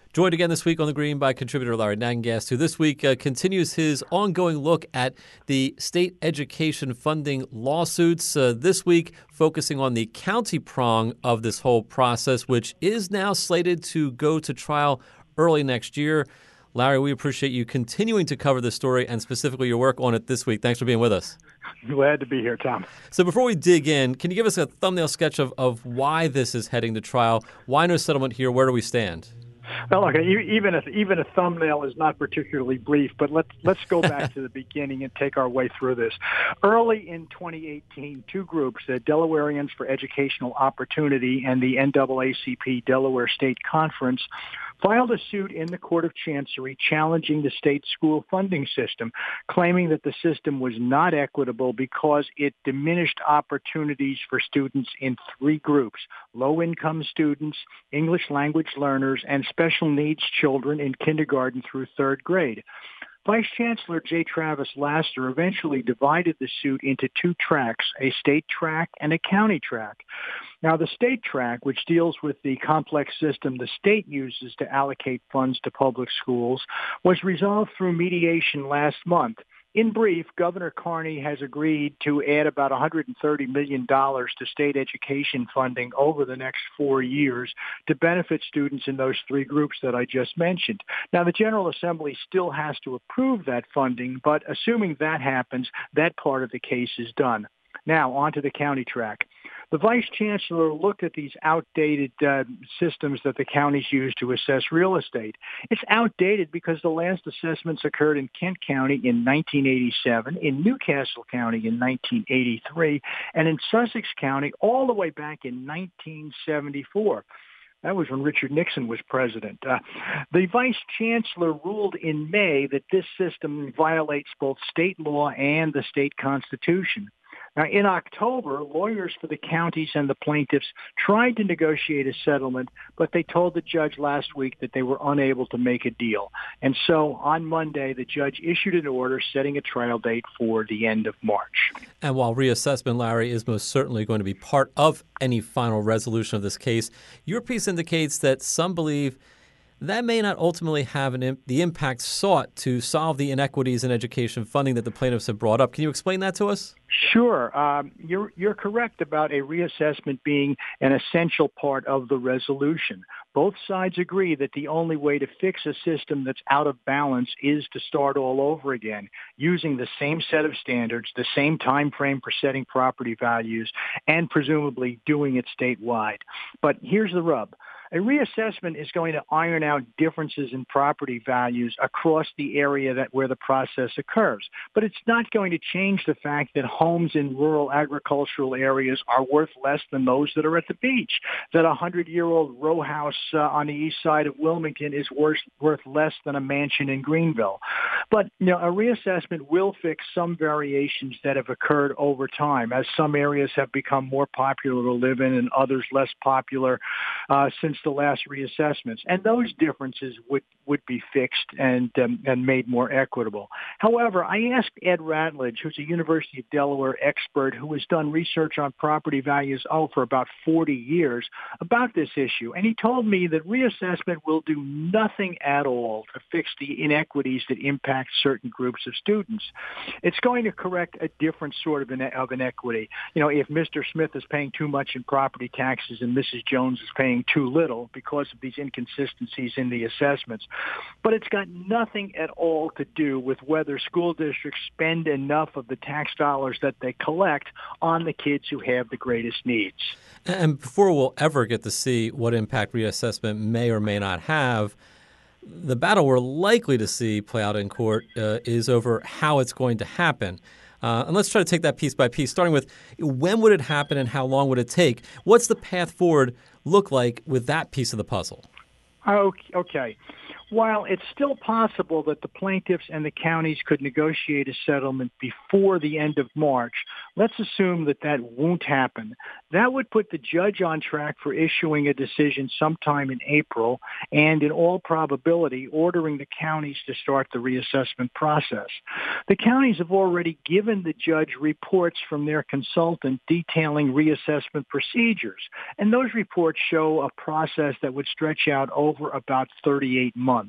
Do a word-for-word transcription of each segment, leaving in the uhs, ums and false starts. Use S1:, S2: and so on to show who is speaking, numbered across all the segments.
S1: Joined again this week on The Green by contributor Larry Nagengast, who this week uh, continues his ongoing look at the state education funding lawsuits. Uh, this week, focusing on the county prong of this whole process, which is now slated to go to trial early next year. Larry, we appreciate you continuing to cover this story and specifically your work on it this week. Thanks for being with us.
S2: Glad to be here, Tom.
S1: So before we dig in, can you give us a thumbnail sketch of, of why this is heading to trial? Why no settlement here? Where do we stand?
S2: Well, okay, even if even a thumbnail is not particularly brief, but let's let's go back to the beginning and take our way through this. Early in twenty eighteen, two groups, the Delawareans for Educational Opportunity and the N double A C P Delaware State Conference, filed a suit in the Court of Chancery challenging the state school funding system, claiming that the system was not equitable because it diminished opportunities for students in three groups: low-income students, English language learners, and special needs children in kindergarten through third grade. Vice Chancellor J. Travis Laster eventually divided the suit into two tracks, a state track and a county track. Now, the state track, which deals with the complex system the state uses to allocate funds to public schools, was resolved through mediation last month. In brief, Governor Carney has agreed to add about one hundred thirty million dollars to state education funding over the next four years to benefit students in those three groups that I just mentioned. Now, the General Assembly still has to approve that funding, but assuming that happens, that part of the case is done. Now, on to the county track. The Vice Chancellor looked at these outdated uh, systems that the counties use to assess real estate. It's outdated because the last assessments occurred in Kent County in nineteen eighty-seven, in Newcastle County in nineteen eighty-three, and in Sussex County all the way back in nineteen seventy-four. That was when Richard Nixon was president. Uh, the vice chancellor ruled in May that this system violates both state law and the state constitution. Now, in October, lawyers for the counties and the plaintiffs tried to negotiate a settlement, but they told the judge last week that they were unable to make a deal. And so on Monday, the judge issued an order setting a trial date for the end of March.
S1: And while reassessment, Larry, is most certainly going to be part of any final resolution of this case, your piece indicates that some believe that may not ultimately have an imp- the impact sought to solve the inequities in education funding that the plaintiffs have brought up. Can you explain that to us?
S2: Sure. Um, you're, you're correct about a reassessment being an essential part of the resolution. Both sides agree that the only way to fix a system that's out of balance is to start all over again, using the same set of standards, the same time frame for setting property values, and presumably doing it statewide. But here's the rub. A reassessment is going to iron out differences in property values across the area that where the process occurs. But it's not going to change the fact that homes in rural agricultural areas are worth less than those that are at the beach, that a hundred-year-old row house uh, on the east side of Wilmington is worth, worth less than a mansion in Greenville. But you know, a reassessment will fix some variations that have occurred over time, as some areas have become more popular to live in and others less popular uh, since the last reassessments, and those differences would, would be fixed and um, and made more equitable. However, I asked Ed Ratledge, who's a University of Delaware expert who has done research on property values oh, for about forty years, about this issue, and he told me that reassessment will do nothing at all to fix the inequities that impact certain groups of students. It's going to correct a different sort of, ine- of inequity. You know, if Mister Smith is paying too much in property taxes and Missus Jones is paying too little, because of these inconsistencies in the assessments. But it's got nothing at all to do with whether school districts spend enough of the tax dollars that they collect on the kids who have the greatest needs.
S1: And before we'll ever get to see what impact reassessment may or may not have, the battle we're likely to see play out in court uh, is over how it's going to happen. Uh, and let's try to take that piece by piece, starting with when would it happen and how long would it take? What's the path forward look like with that piece of the puzzle?
S2: Okay. While it's still possible that the plaintiffs and the counties could negotiate a settlement before the end of March, let's assume that that won't happen. That would put the judge on track for issuing a decision sometime in April and, in all probability, ordering the counties to start the reassessment process. The counties have already given the judge reports from their consultant detailing reassessment procedures, and those reports show a process that would stretch out over about thirty-eight months.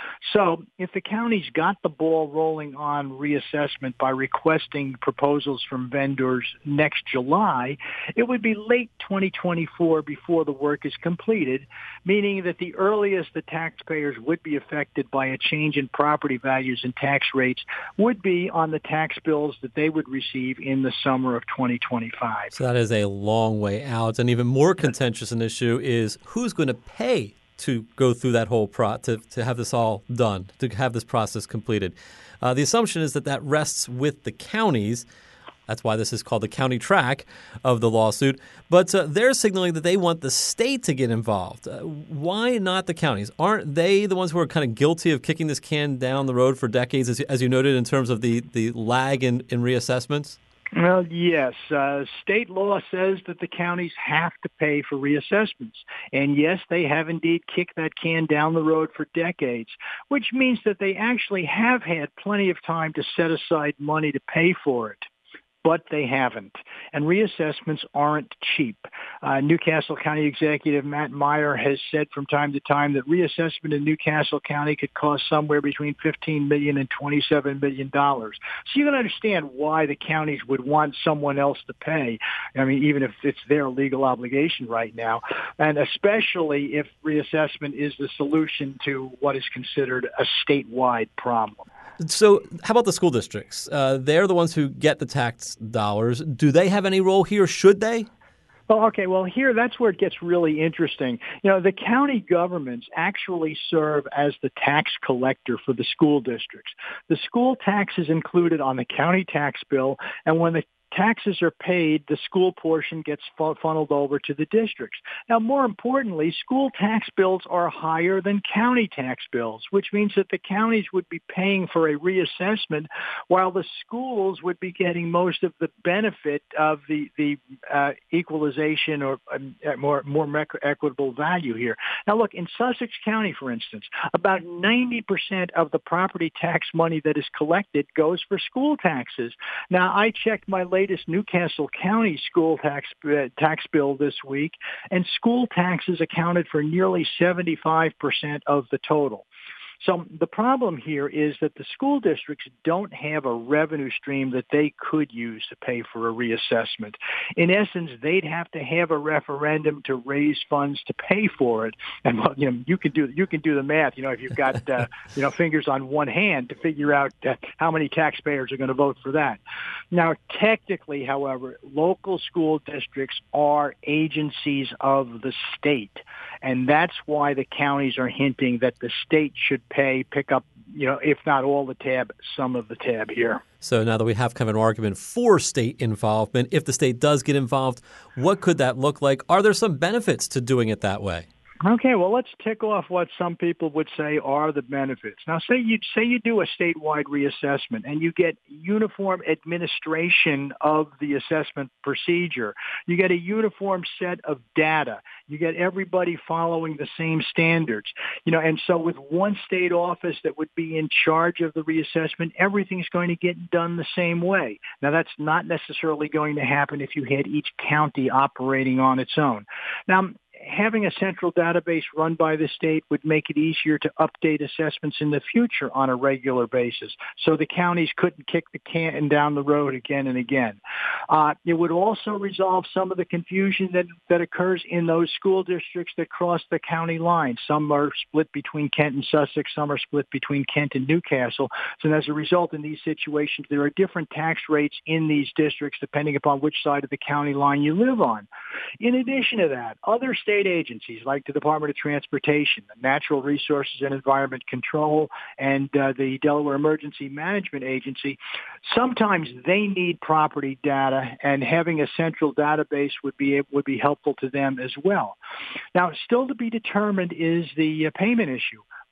S2: So if the counties got the ball rolling on reassessment by requesting proposals from vendors next July, it would be late twenty twenty-four before the work is completed, meaning that the earliest the taxpayers would be affected by a change in property values and tax rates would be on the tax bills that they would receive in the summer of twenty twenty-five.
S1: So that is a long way out. And even more contentious an issue is who's going to pay to go through that whole pro to, to have this all done, to have this process completed. Uh, the assumption is that that rests with the counties. That's why this is called the county track of the lawsuit. But uh, they're signaling that they want the state to get involved. Uh, why not the counties? Aren't they the ones who are kind of guilty of kicking this can down the road for decades, as you, as you noted, in terms of the, the lag in, in reassessments?
S2: Well, yes. Uh, state law says that the counties have to pay for reassessments. And yes, they have indeed kicked that can down the road for decades, which means that they actually have had plenty of time to set aside money to pay for it. But they haven't. And reassessments aren't cheap. Uh, Newcastle County Executive Matt Meyer has said from time to time that reassessment in Newcastle County could cost somewhere between fifteen million dollars and twenty-seven million dollars. So you can understand why the counties would want someone else to pay. I mean, even if it's their legal obligation right now. And especially if reassessment is the solution to what is considered a statewide problem.
S1: So how about the school districts? Uh, they're the ones who get the tax dollars. Do they have any role here? Should they?
S2: Well, okay, well, here, that's where it gets really interesting. You know, the county governments actually serve as the tax collector for the school districts. The school tax is included on the county tax bill, and when the taxes are paid, the school portion gets funneled over to the districts. Now, more importantly, school tax bills are higher than county tax bills, which means that the counties would be paying for a reassessment while the schools would be getting most of the benefit of the, the uh, equalization or um, more, more equitable value here. Now, look, in Sussex County, for instance, about ninety percent of the property tax money that is collected goes for school taxes. Now, I checked my latest latest Newcastle County school tax uh, tax bill this week, and school taxes accounted for nearly seventy-five percent of the total. So the problem here is that the school districts don't have a revenue stream that they could use to pay for a reassessment. In essence, they'd have to have a referendum to raise funds to pay for it. And well, you know, you can do you can do the math. You know, if you've got uh, you know fingers on one hand to figure out uh, how many taxpayers are going to vote for that. Now, technically, however, local school districts are agencies of the state, and that's why the counties are hinting that the state should pay, pick up, you know, if not all the tab, some of the tab here.
S1: So now that we have kind of an argument for state involvement, if the state does get involved, what could that look like? Are there some benefits to doing it that way?
S2: Okay, well, let's tick off what some people would say are the benefits. Now, say you say you do a statewide reassessment and you get uniform administration of the assessment procedure. You get a uniform set of data. You get everybody following the same standards. You know, and so with one state office that would be in charge of the reassessment, everything's going to get done the same way. Now, that's not necessarily going to happen if you had each county operating on its own. Now, having a central database run by the state would make it easier to update assessments in the future on a regular basis, so the counties couldn't kick the can down the road again and again. Uh, it would also resolve some of the confusion that, that occurs in those school districts that cross the county line. Some are split between Kent and Sussex, some are split between Kent and Newcastle. So as a result, in these situations, there are different tax rates in these districts depending upon which side of the county line you live on. In addition to that, other state State agencies like the Department of Transportation, the Natural Resources and Environment Control, and uh, the Delaware Emergency Management Agency, sometimes they need property data, and having a central database would be would be helpful to them as well. Now, still to be determined is the uh, payment issue.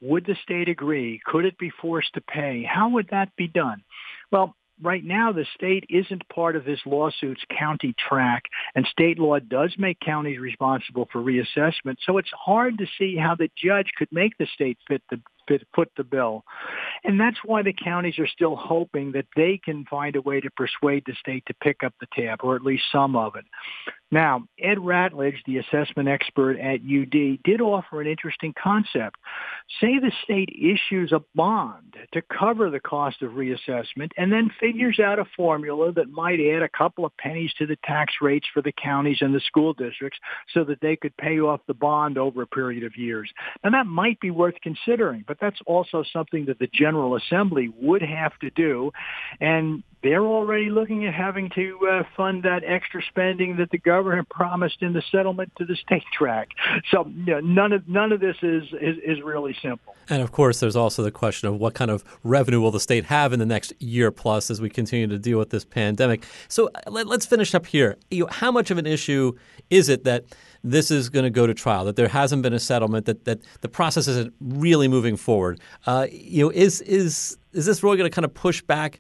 S2: Would the state agree? Could it be forced to pay? How would that be done? Well, right now, the state isn't part of this lawsuit's county track, and state law does make counties responsible for reassessment. So it's hard to see how the judge could make the state fit the fit, foot the bill. And that's why the counties are still hoping that they can find a way to persuade the state to pick up the tab, or at least some of it. Now, Ed Ratledge, the assessment expert at U D, did offer an interesting concept. Say the state issues a bond to cover the cost of reassessment and then figures out a formula that might add a couple of pennies to the tax rates for the counties and the school districts so that they could pay off the bond over a period of years. Now, that might be worth considering, but that's also something that the General Assembly would have to do, and they're already looking at having to uh, fund that extra spending that the governor promised in the settlement to the state track. So you know, none of none of this is, is is really simple.
S1: And of course, there's also the question of what kind of revenue will the state have in the next year plus as we continue to deal with this pandemic. So let, let's finish up here. You know, how much of an issue is it that this is going to go to trial, that there hasn't been a settlement, that, that the process isn't really moving forward? Uh, you know, is is is this really going to kind of push back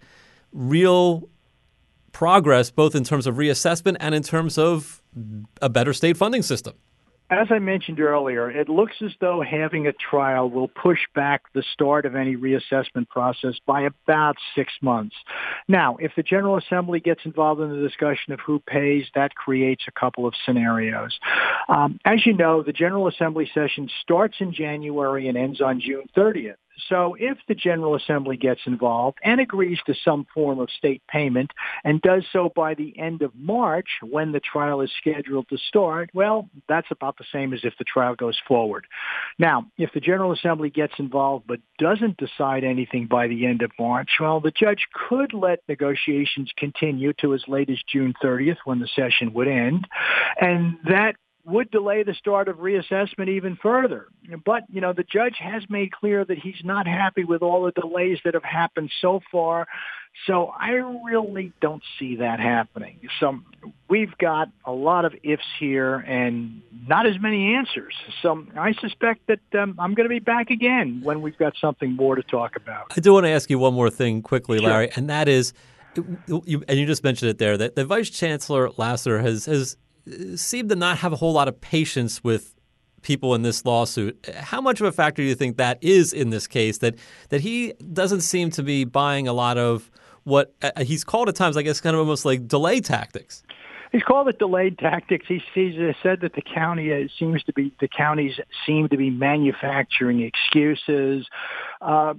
S1: real progress, both in terms of reassessment and in terms of a better state funding system?
S2: As I mentioned earlier, it looks as though having a trial will push back the start of any reassessment process by about six months. Now, if the General Assembly gets involved in the discussion of who pays, that creates a couple of scenarios. Um, as you know, the General Assembly session starts in January and ends on June thirtieth. So if the General Assembly gets involved and agrees to some form of state payment and does so by the end of March when the trial is scheduled to start, well, that's about the same as if the trial goes forward. Now, if the General Assembly gets involved but doesn't decide anything by the end of March, well, the judge could let negotiations continue to as late as June thirtieth when the session would end, and that would delay the start of reassessment even further. But, you know, the judge has made clear that he's not happy with all the delays that have happened so far. So I really don't see that happening. So we've got a lot of ifs here and not as many answers. So I suspect that um, I'm going to be back again when we've got something more to talk about.
S1: I do want to ask you one more thing quickly,
S2: Sure.
S1: Larry, and that is, you, and you just mentioned it there, that the Vice Chancellor Lasser has has seemed to not have a whole lot of patience with people in this lawsuit. How much of a factor do you think that is in this case, that that he doesn't seem to be buying a lot of what uh, he's called at times, I guess, kind of almost like delay tactics?
S2: He's called it delayed tactics. He's, he's said that the county uh, seems to be, the counties seem to be manufacturing excuses. Uh,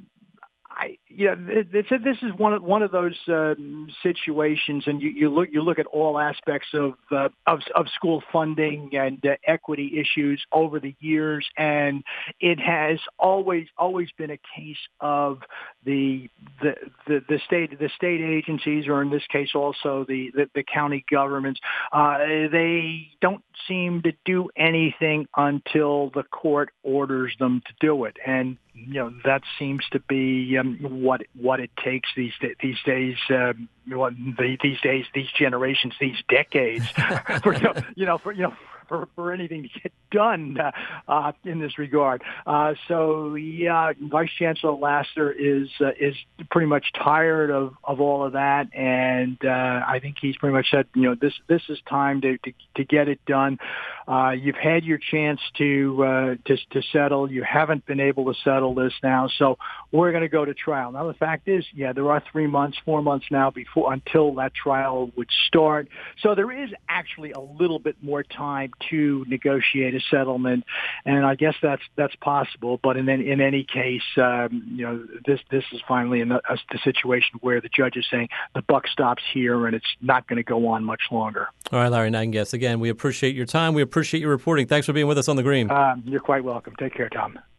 S2: I, you know, this, this is one of one of those uh, situations, and you, you look you look at all aspects of uh, of, of school funding and uh, equity issues over the years, and it has always always been a case of the the the, the state the state agencies, or in this case also the the, the county governments. Uh, they don't seem to do anything until the court orders them to do it, and you know that seems to be um, what what it takes these these days. Um, these days, these generations, these decades, for, you know, you know, for you know. For, for anything to get done uh, uh, in this regard. Uh, so, yeah, Vice Chancellor Lasser is uh, is pretty much tired of, of all of that, and uh, I think he's pretty much said, you know, this this is time to to, to get it done. Uh, you've had your chance to, uh, to to settle. You haven't been able to settle this now, so we're going to go to trial. Now, the fact is, yeah, there are three months, four months now before until that trial would start. So there is actually a little bit more time to negotiate a settlement, and I guess that's that's possible. But in in any case, um, you know, this this is finally in a, a situation where the judge is saying the buck stops here, and it's not going to go on much longer.
S1: All right, Larry Nagengast, again, we appreciate your time. We appreciate your reporting. Thanks for being with us on The Green.
S2: Uh, you're quite welcome. Take care, Tom.